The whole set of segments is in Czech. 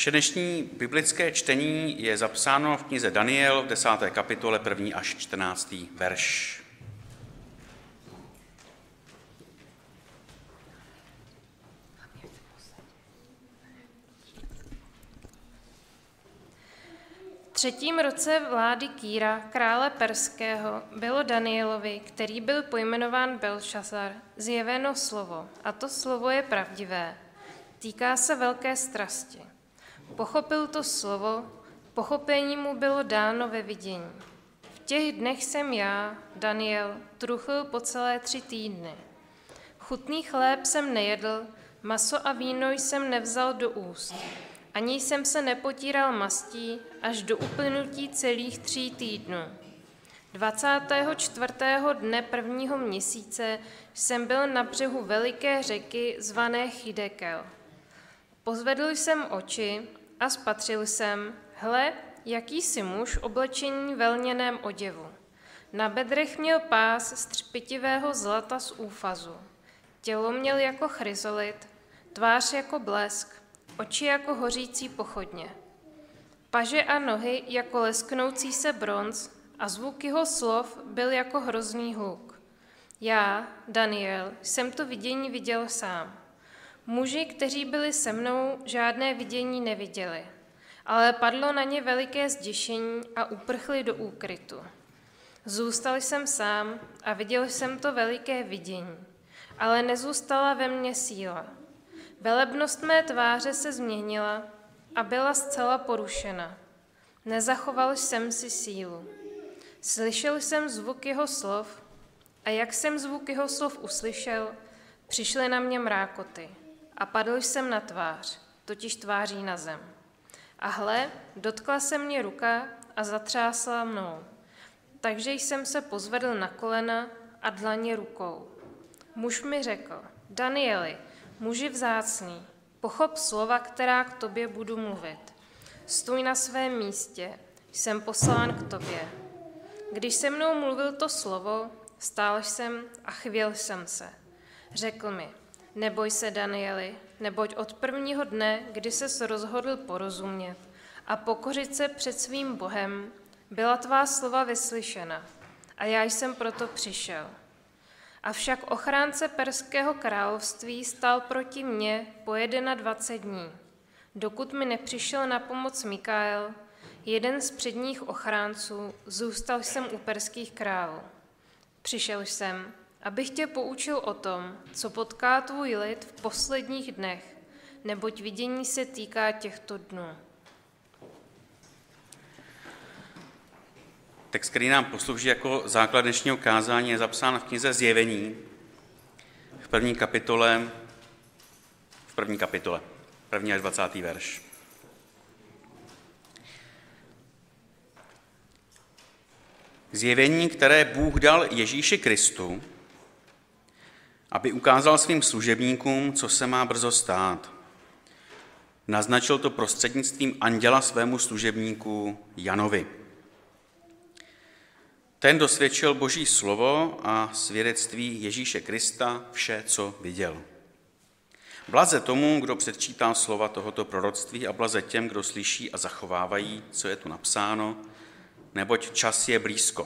Naše dnešní biblické čtení je zapsáno v knize Daniel v 10. kapitole 1. až 14. verš. V 3. roce vlády Kýra, krále perského, bylo Danielovi, který byl pojmenován Belšazar, zjeveno slovo, a to slovo je pravdivé. Týká se velké strasti. Pochopil to slovo, pochopení mu bylo dáno ve vidění. V těch dnech jsem já, Daniel, truchl po celé 3 týdny. Chutný chléb jsem nejedl, maso a víno jsem nevzal do úst. Ani jsem se nepotíral mastí až do uplynutí celých 3 týdnů. 24. dne 1. měsíce jsem byl na břehu veliké řeky zvané Chidekel. Pozvedl jsem oči a spatřil jsem, hle, jakýsi muž oblečení ve lněném oděvu. Na bedrech měl pás z třpitivého zlata z úfazu. Tělo měl jako chryzolit, tvář jako blesk, oči jako hořící pochodně. Paže a nohy jako lesknoucí se bronz a zvuk jeho slov byl jako hrozný hluk. Já, Daniel, jsem to vidění viděl sám. Muži, kteří byli se mnou, žádné vidění neviděli, ale padlo na ně veliké zděšení a uprchli do úkrytu. Zůstal jsem sám a viděl jsem to veliké vidění, ale nezůstala ve mně síla. Velebnost mé tváře se změnila a byla zcela porušena. Nezachoval jsem si sílu. Slyšel jsem zvuk jeho slov a jak jsem zvuk jeho slov uslyšel, přišly na mě mrákoty a padl jsem na tvář, totiž tváří na zem. A hle, dotkla se mě ruka a zatřásla mnou. Takže jsem se pozvedl na kolena a dlaně rukou. Muž mi řekl, Danieli, muži vzácný, pochop slova, která k tobě budu mluvit. Stůj na svém místě, jsem poslán k tobě. Když se mnou mluvil to slovo, stál jsem a chvěl jsem se. Řekl mi, neboj se, Danieli, neboť od prvního dne, kdy ses rozhodl porozumět a pokořit se před svým Bohem, byla tvá slova vyslyšena a já jsem proto přišel. Avšak ochránce perského království stál proti mně po 21 dní, dokud mi nepřišel na pomoc Mikael, jeden z předních ochránců, zůstal jsem u perských králů. Přišel jsem, abych tě poučil o tom, co potká tvůj lid v posledních dnech, neboť vidění se týká těchto dnů. Text, který nám poslouží jako základ dnešního kázání, je zapsán v knize Zjevení v 1. kapitole, 1. až 20. verš. Zjevení, které Bůh dal Ježíši Kristu, aby ukázal svým služebníkům, co se má brzo stát. Naznačil to prostřednictvím anděla svému služebníku Janovi. Ten dosvědčil Boží slovo a svědectví Ježíše Krista vše, co viděl. Blaze tomu, kdo předčítá slova tohoto proroctví a blaze těm, kdo slyší a zachovávají, co je tu napsáno, neboť čas je blízko.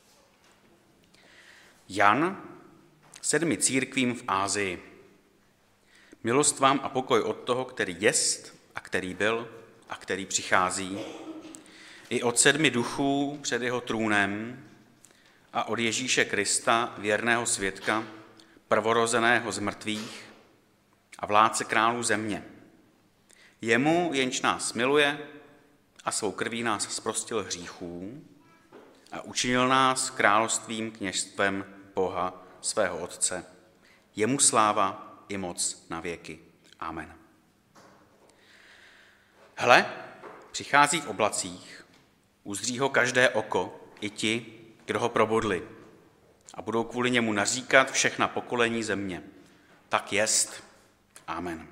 Jan 7 církvím v Ásii. Milost vám a pokoj od toho, který jest a který byl a který přichází, i od 7 duchů před jeho trůnem a od Ježíše Krista, věrného svědka, prvorozeného z mrtvých a vládce králů země. Jemu, jenž nás miluje a svou krví nás zprostil hříchů a učinil nás královstvím kněžstvem Boha, svého Otce. Jemu sláva i moc na věky. Amen. Hle, přichází v oblacích, uzří ho každé oko, i ti, kdo ho probodli, a budou kvůli němu naříkat všechna pokolení země. Tak jest. Amen.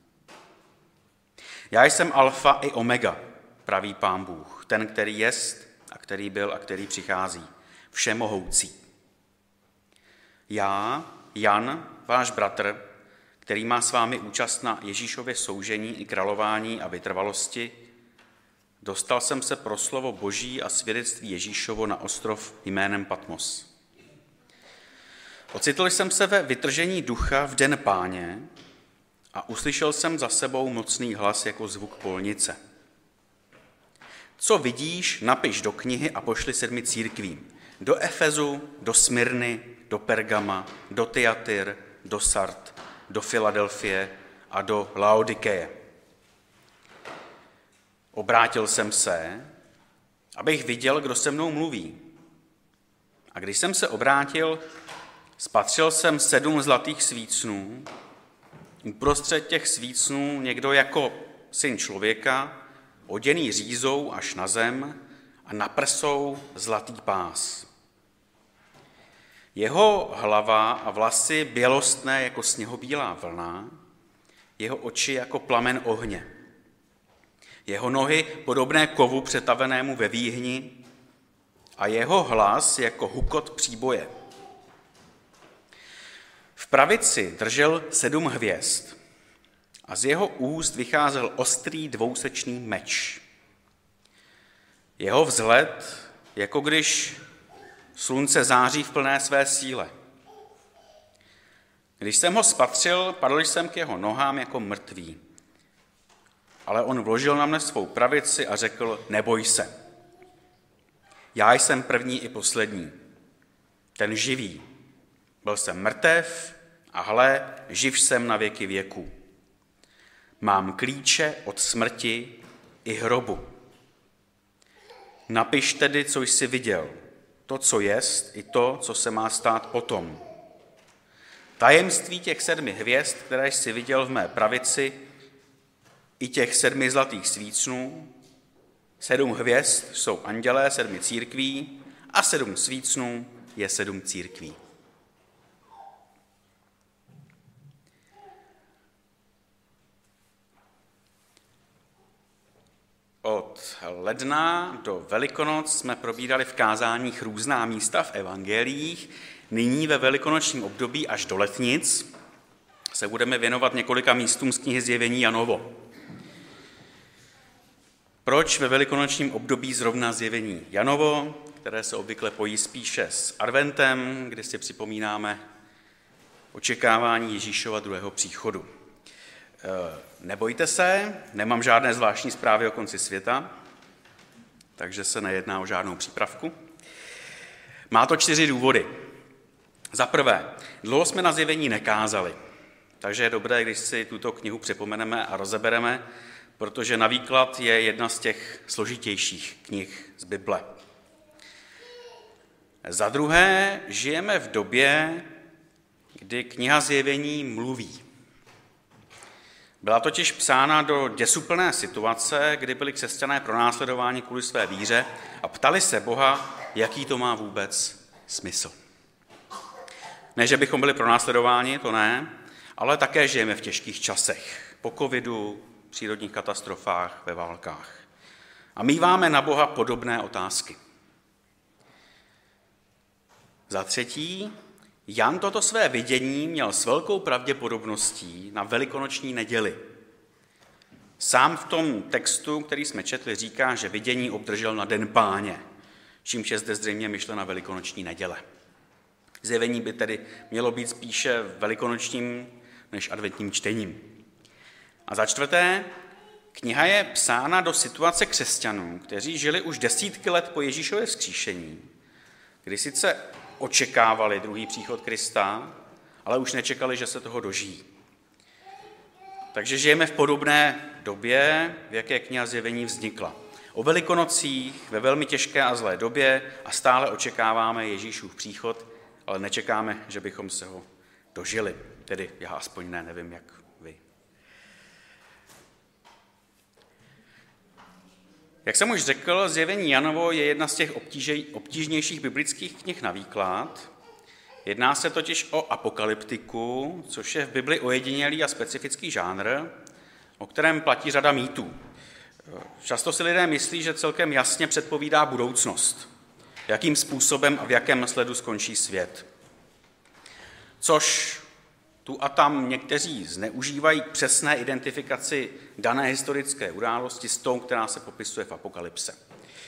Já jsem alfa i omega, praví Pán Bůh, ten, který jest a který byl a který přichází, všemohoucí. Já, Jan, váš bratr, který má s vámi účast na Ježíšově soužení i králování a vytrvalosti, dostal jsem se pro slovo Boží a svědectví Ježíšovo na ostrov jménem Patmos. Ocitl jsem se ve vytržení ducha v den Páně a uslyšel jsem za sebou mocný hlas jako zvuk polnice. Co vidíš, napiš do knihy a pošli 7 církvím. Do Efezu, do Smyrny, do Pergama, do Thyatira, do Sard, do Filadelfie a do Laodikeje. Obrátil jsem se, abych viděl, kdo se mnou mluví. A když jsem se obrátil, spatřil jsem 7 zlatých svícnů. Uprostřed těch svícnů někdo jako syn člověka, oděný řízou až na zem a na prsou zlatý pás. Jeho hlava a vlasy bělostné jako sněhobílá vlna, jeho oči jako plamen ohně. Jeho nohy podobné kovu přetavenému ve výhni a jeho hlas jako hukot příboje. V pravici držel 7 hvězd a z jeho úst vycházel ostrý dvousečný meč. Jeho vzhled, jako když slunce září v plné své síle. Když jsem ho spatřil, padl jsem k jeho nohám jako mrtvý. Ale on vložil na mne svou pravici a řekl, neboj se. Já jsem první i poslední, ten živý. Byl jsem mrtev a hle, živ jsem na věky věků. Mám klíče od smrti i hrobu. Napiš tedy, co jsi viděl, to, co jest, i to, co se má stát potom. Tajemství těch 7 hvězd, které jsi viděl v mé pravici, i těch 7 zlatých svícnů. 7 hvězd jsou andělé 7 církví a 7 svícnů je 7 církví. Od ledna do Velikonoc jsme probírali v kázáních různá místa v evangeliích. Nyní ve velikonočním období až do letnic se budeme věnovat několika místům z knihy Zjevení Janovo. Proč ve velikonočním období zrovna Zjevení Janovo, které se obvykle pojí spíše s adventem, kdy si připomínáme očekávání Ježíšova druhého příchodu? Nebojte se, nemám žádné zvláštní zprávy o konci světa, takže se nejedná o žádnou přípravku. Má to 4 důvody. Za prvé, dlouho jsme na Zjevení nekázali, takže je dobré, když si tuto knihu připomeneme a rozebereme, protože na výklad je jedna z těch složitějších knih z Bible. Za druhé, žijeme v době, kdy kniha Zjevení mluví. Byla totiž psána do děsuplné situace, kdy byli křesťané pronásledováni kvůli své víře a ptali se Boha, jaký to má vůbec smysl. Ne, že bychom byli pronásledováni, to ne, ale také žijeme v těžkých časech, po covidu, přírodních katastrofách, ve válkách. A míváme na Boha podobné otázky. Za třetí, Jan toto své vidění měl s velkou pravděpodobností na velikonoční neděli. Sám v tom textu, který jsme četli, říká, že vidění obdržel na den Páně, čímž je zde zřejmě myšlena velikonoční neděle. Zjevení by tedy mělo být spíše velikonočním než adventním čtením. A za čtvrté, kniha je psána do situace křesťanů, kteří žili už desítky let po Ježíšově vzkříšení, kdy sice očekávali druhý příchod Krista, ale už nečekali, že se toho dožijí. Takže žijeme v podobné době, v jaké kniha Zjevení vznikla. O Velikonocích, ve velmi těžké a zlé době a stále očekáváme Ježíšův příchod, ale nečekáme, že bychom se ho dožili. Tedy já aspoň nevím, jak vy. Jak jsem už řekl, Zjevení Janovo je jedna z těch obtížnějších biblických knih na výklad. Jedná se totiž o apokalyptiku, což je v Bibli ojedinělý a specifický žánr, o kterém platí řada mýtů. Často si lidé myslí, že celkem jasně předpovídá budoucnost, jakým způsobem a v jakém sledu skončí svět. Což Tu a tam někteří zneužívají k přesné identifikaci dané historické události s tou, která se popisuje v Apokalypse.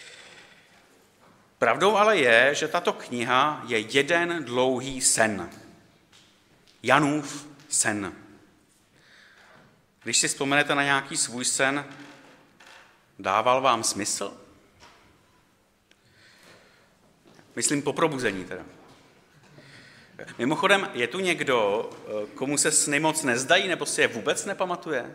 Pravdou ale je, že tato kniha je jeden dlouhý sen. Janův sen. Když si vzpomenete na nějaký svůj sen, dával vám smysl? Myslím po probuzení teda. Mimochodem, je tu někdo, komu se sny moc nezdají, nebo si je vůbec nepamatuje?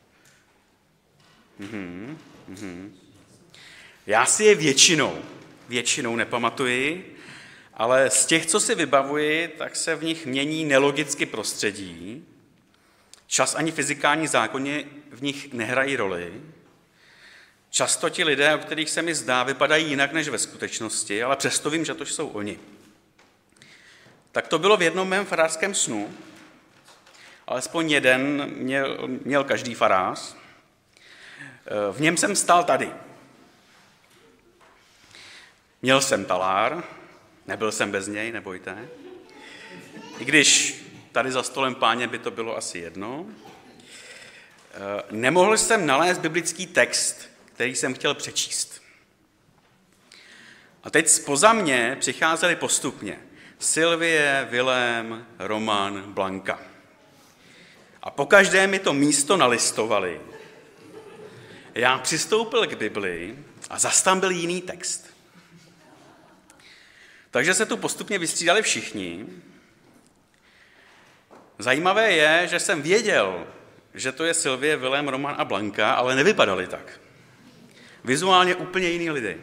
Já si je většinou nepamatuji, ale z těch, co si vybavuji, tak se v nich mění nelogicky prostředí. Čas ani fyzikální zákony v nich nehrají roli. Často ti lidé, o kterých se mi zdá, vypadají jinak než ve skutečnosti, ale přesto vím, že to jsou oni. Tak to bylo v jednom mém farářském snu. Alespoň jeden měl každý farář. V něm jsem stál tady. Měl jsem talár, nebyl jsem bez něj, nebojte. I když tady za stolem Páně by to bylo asi jedno. Nemohl jsem nalézt biblický text, který jsem chtěl přečíst. A teď zpoza mě přicházeli postupně Sylvie, Vilém, Roman, Blanka. A pokaždé mi to místo nalistovali. Já přistoupil k Bibli a zas tam byl jiný text. Takže se tu postupně vystřídali všichni. Zajímavé je, že jsem věděl, že to je Sylvie, Vilém, Roman a Blanka, ale nevypadali tak. Vizuálně úplně jiný lidé.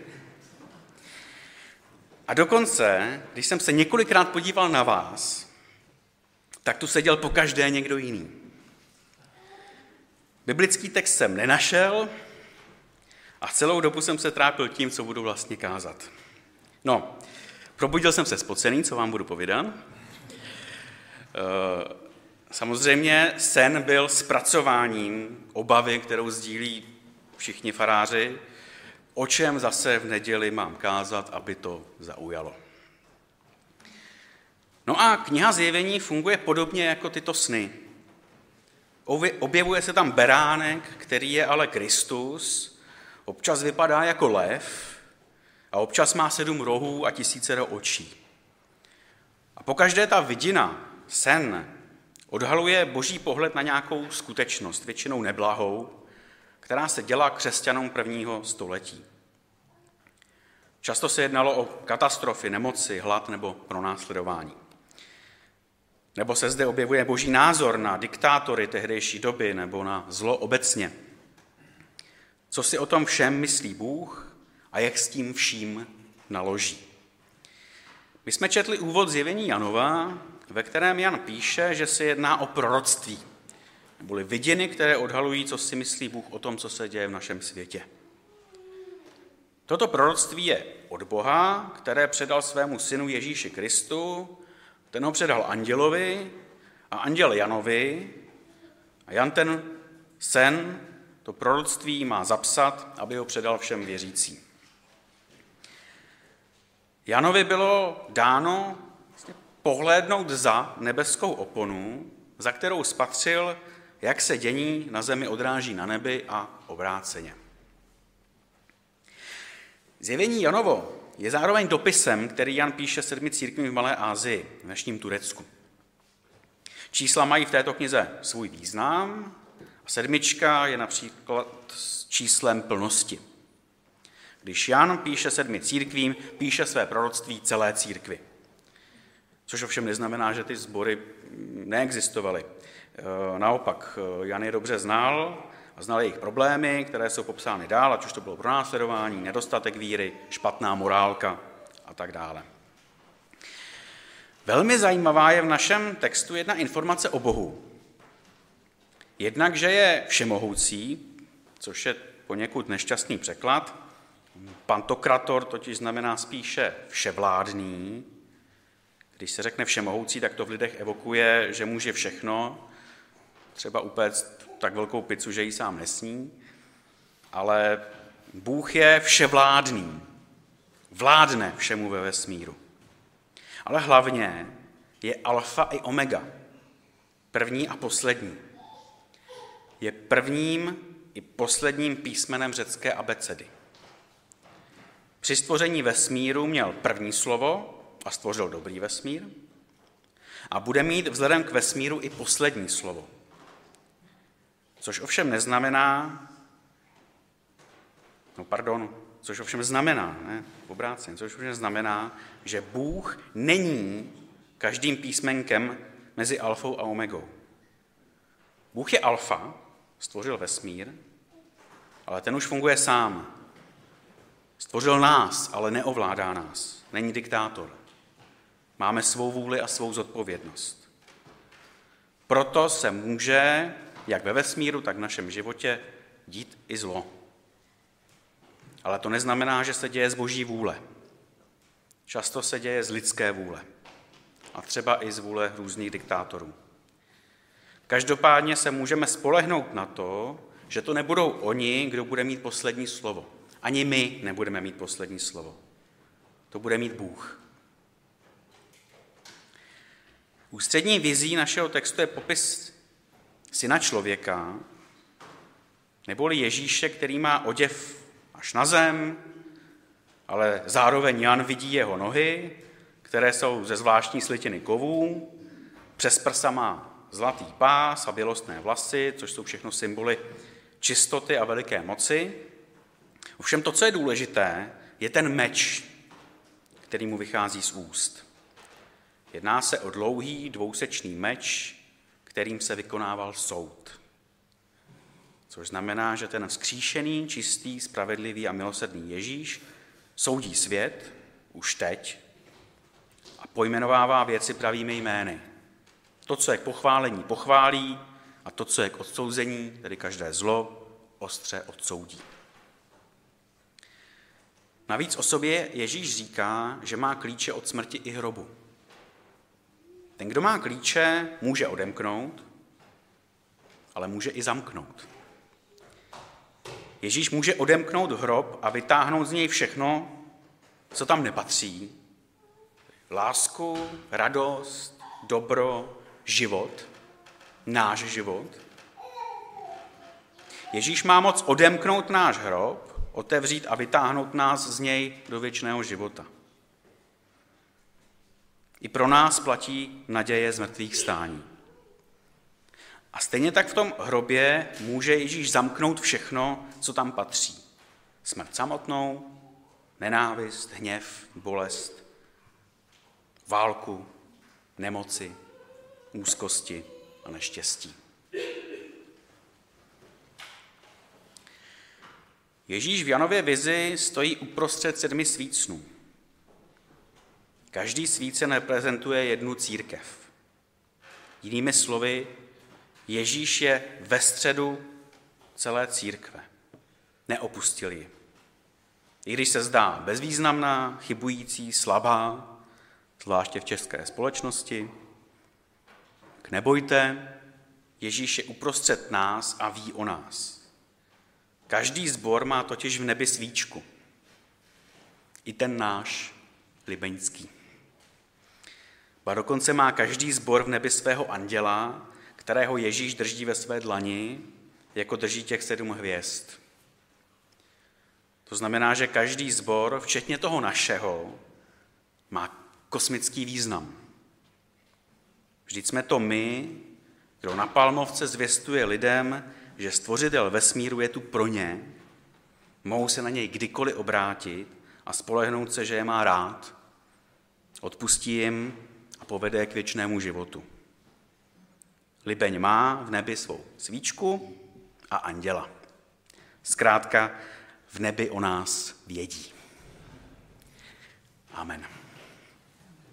A dokonce, když jsem se několikrát podíval na vás, tak tu seděl pokaždé někdo jiný. Biblický text jsem nenašel a celou dobu jsem se trápil tím, co budu vlastně kázat. No, probudil jsem se spocený, co vám budu povídat. Samozřejmě sen byl zpracováním obavy, kterou sdílí všichni faráři, o čem zase v neděli mám kázat, aby to zaujalo. No a kniha Zjevení funguje podobně jako tyto sny. Objevuje se tam beránek, který je ale Kristus, občas vypadá jako lev a občas má 7 rohů a 1000 očí. A pokaždé ta vidina, sen, odhaluje boží pohled na nějakou skutečnost, většinou neblahou, která se dělá křesťanům prvního století. Často se jednalo o katastrofy, nemoci, hlad nebo pronásledování. Nebo se zde objevuje boží názor na diktátory tehdejší doby nebo na zlo obecně. Co si o tom všem myslí Bůh a jak s tím vším naloží. My jsme četli úvod Zjevení Janova, ve kterém Jan píše, že se jedná o proroctví, neboli vidiny, které odhalují, co si myslí Bůh o tom, co se děje v našem světě. Toto proroctví je od Boha, které předal svému synu Ježíši Kristu, ten ho předal andělovi a anděl Janovi a Jan ten sen, to proroctví má zapsat, aby ho předal všem věřícím. Janovi bylo dáno pohlédnout za nebeskou oponu, za kterou spatřil, jak se dění na zemi odráží na nebi a obráceně. Zjevení Janovo je zároveň dopisem, který Jan píše 7 církvím v Malé Asii, v dnešním Turecku. Čísla mají v této knize svůj význam a 7 je například s číslem plnosti. Když Jan píše 7 církvím, píše své proroctví celé církvi. Což ovšem neznamená, že ty sbory neexistovaly. Naopak, Jan je dobře znal a znal jejich problémy, které jsou popsány dál, ať už to bylo pronásledování, nedostatek víry, špatná morálka a tak dále. Velmi zajímavá je v našem textu jedna informace o Bohu. Jednak, že je všemohoucí, což je poněkud nešťastný překlad. Pantokrator totiž znamená spíše vševládný. Když se řekne všemohoucí, tak to v lidech evokuje, že může všechno, třeba upéct tak velkou pizzu, že ji sám nesní, ale Bůh je vševládný, vládne všemu ve vesmíru. Ale hlavně je alfa i omega. první a poslední. Je prvním i posledním písmenem řecké abecedy. Při stvoření vesmíru měl první slovo a stvořil dobrý vesmír a bude mít vzhledem k vesmíru i poslední slovo. Což ovšem znamená, že Bůh není každým písmenkem mezi alfou a omegou. Bůh je alfa, stvořil vesmír, ale ten už funguje sám. Stvořil nás, ale neovládá nás. Není diktátor. Máme svou vůli a svou zodpovědnost. Proto se může, jak ve vesmíru, tak v našem životě, dít i zlo. Ale to neznamená, že se děje z boží vůle. Často se děje z lidské vůle. A třeba i z vůle různých diktátorů. Každopádně se můžeme spolehnout na to, že to nebudou oni, kdo bude mít poslední slovo. Ani my nebudeme mít poslední slovo. To bude mít Bůh. Ústřední vizí našeho textu je popis syna člověka, neboli Ježíše, který má oděv až na zem, ale zároveň Jan vidí jeho nohy, které jsou ze zvláštní slitiny kovů, přes prsa má zlatý pás a bělostné vlasy, což jsou všechno symboly čistoty a veliké moci. Ovšem to, co je důležité, je ten meč, který mu vychází z úst. Jedná se o dlouhý dvousečný meč, kterým se vykonával soud. Což znamená, že ten vzkříšený, čistý, spravedlivý a milosrdný Ježíš soudí svět už teď a pojmenovává věci pravými jmény. To, co je k pochválení, pochválí a to, co je k odsouzení, tedy každé zlo, ostře odsoudí. Navíc o sobě Ježíš říká, že má klíče od smrti i hrobu. Ten, kdo má klíče, může odemknout, ale může i zamknout. Ježíš může odemknout hrob a vytáhnout z něj všechno, co tam nepatří. Lásku, radost, dobro, život, náš život. Ježíš má moc odemknout náš hrob, otevřít a vytáhnout nás z něj do věčného života. I pro nás platí naděje z mrtvých stání. A stejně tak v tom hrobě může Ježíš zamknout všechno, co tam patří. Smrt samotnou, nenávist, hněv, bolest, válku, nemoci, úzkosti a neštěstí. Ježíš v Janově vizi stojí uprostřed 7 svícnů. Každý svícen reprezentuje jednu církev. Jinými slovy, Ježíš je ve středu celé církve. Neopustil ji. I když se zdá bezvýznamná, chybující, slabá, zvláště v české společnosti, nebojte, Ježíš je uprostřed nás a ví o nás. Každý sbor má totiž v nebi svíčku. I ten náš libeňský. Ba dokonce má každý sbor v nebi svého anděla, kterého Ježíš drží ve své dlani, jako drží těch 7 hvězd. To znamená, že každý sbor, včetně toho našeho, má kosmický význam. Vždyť jsme to my, kdo na Palmovce zvěstuje lidem, že stvořitel vesmíru je tu pro ně, mohou se na něj kdykoliv obrátit a spolehnout se, že je má rád, odpustí jim a povede je k věčnému životu. Libeň má v nebi svou svíčku a anděla. Zkrátka v nebi o nás vědí. Amen.